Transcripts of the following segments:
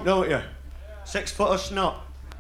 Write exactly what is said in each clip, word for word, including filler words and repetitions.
want, don't you? Six foot of snot.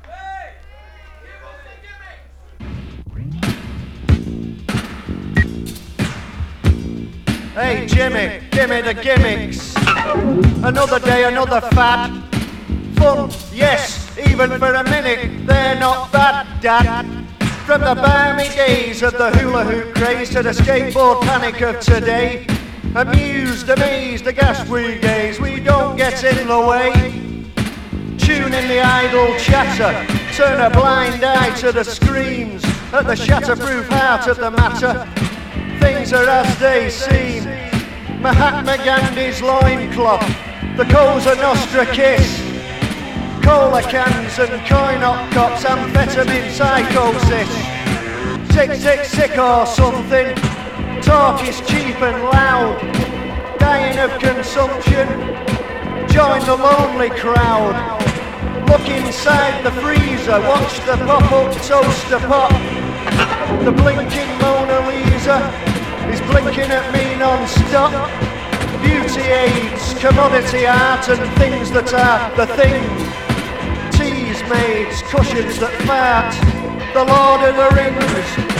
Hey Jimmy, give me the gimmicks. Another day, another fad. Fun, yes, even for a minute, they're not bad, Dad. From the balmy days of the hula hoop craze to the skateboard panic of today, amused, amazed, aghast we gaze, we don't get in the way. Tune in the idle chatter, turn a blind eye to the screams at the shatterproof heart of the matter. Things are as they seem. Mahatma Gandhi's loincloth, the Cosa Nostra kiss, cola cans and coin-op cops, amphetamine psychosis. Sick, sick, sick or something. Talk is cheap and loud. Dying of consumption. Join the lonely crowd. Look inside the freezer. Watch the pop-up toaster pop. The blinking Mona Lisa is blinking at me non-stop. Beauty aids, commodity art and things that are the thing. Teas, maids, cushions that fart. The Lord of the Rings.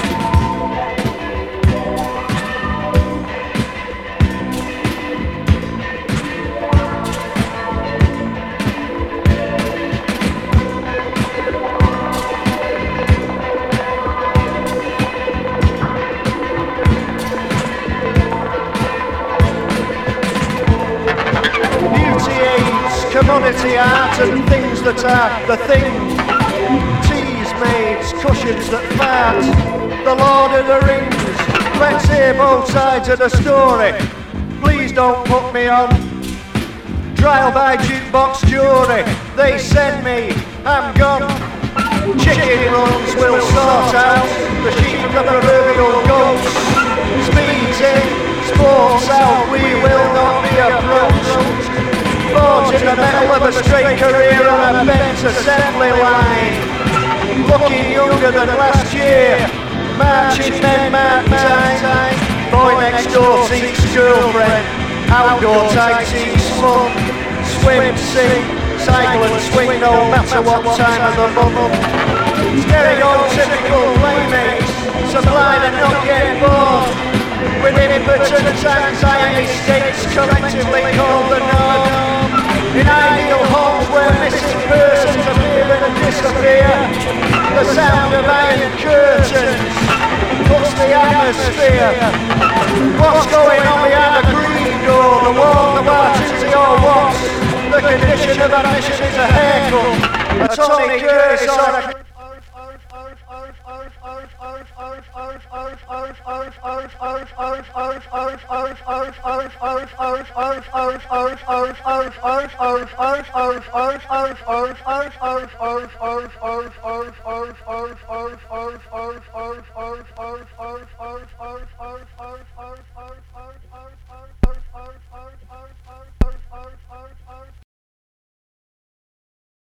Commodity art and things that are the thing. Teas, maids, cushions that fart. The Lord of the Rings. Let's hear both sides of the story. Please don't put me on trial by jukebox jury. They send me, I'm gone. Chicken runs will sort out the sheep of the proverbial goats. Speeds in, sports out, we will not be approached. Forged in the metal of a straight career on a bent assembly line. Looking younger than last year. Marching men mark time. Boy next door seeks girlfriend. Outdoor tight seeks fun. Swim, sing, cycle and swing no matter what time of the month. Stereotypical playmates. Sublime and not get bored. With impotent anxiety states collectively called the norm. In ideal homes where missing persons appear and disappear, the sound of iron curtains puts the atmosphere. What's going on behind the green door, the wall, the margins, or what? The condition of admission is a haircut, a Tony Curtis or a Ar